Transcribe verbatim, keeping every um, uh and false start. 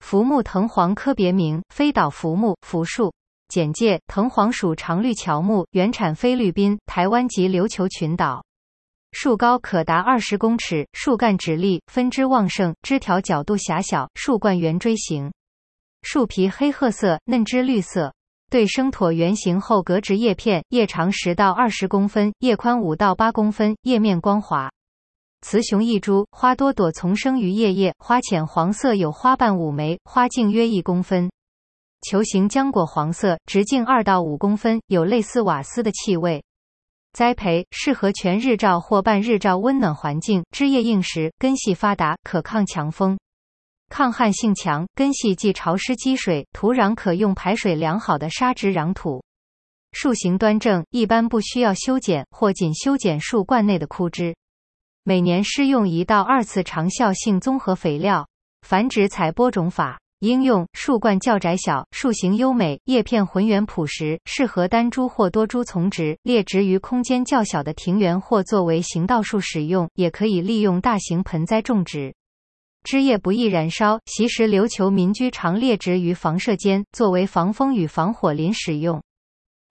浮木藤黄科别名：飞岛浮木、浮树。简介：藤黄属常绿乔木，原产菲律宾、台湾及琉球群岛。树高可达二十公尺，树干直立，分枝旺盛，枝条角度狭小，树冠圆锥形。树皮黑褐色，嫩枝绿色。对生椭圆形后格直叶片，叶长十到二十公分，叶宽五到八公分，叶面光滑。雌雄异株，花多朵丛生于叶叶，花浅黄色，有花瓣五枚，花径约一公分。球形浆果黄色，直径二到五公分，有类似瓦斯的气味。栽培适合全日照或半日照温暖环境，枝叶硬实，根系发达，可抗强风。抗旱性强，根系忌潮湿积水，土壤可用排水良好的沙质壤土。树形端正，一般不需要修剪或仅修剪树冠内的枯枝。每年施用一到二次长效性综合肥料。繁殖采播种法。应用：树冠较窄小，树形优美，叶片浑圆朴实，适合单株或多株丛植，列植于空间较小的庭园或作为行道树使用，也可以利用大型盆栽种植。枝叶不易燃烧，昔时琉球民居常列植于房舍间，作为防风与防火林使用。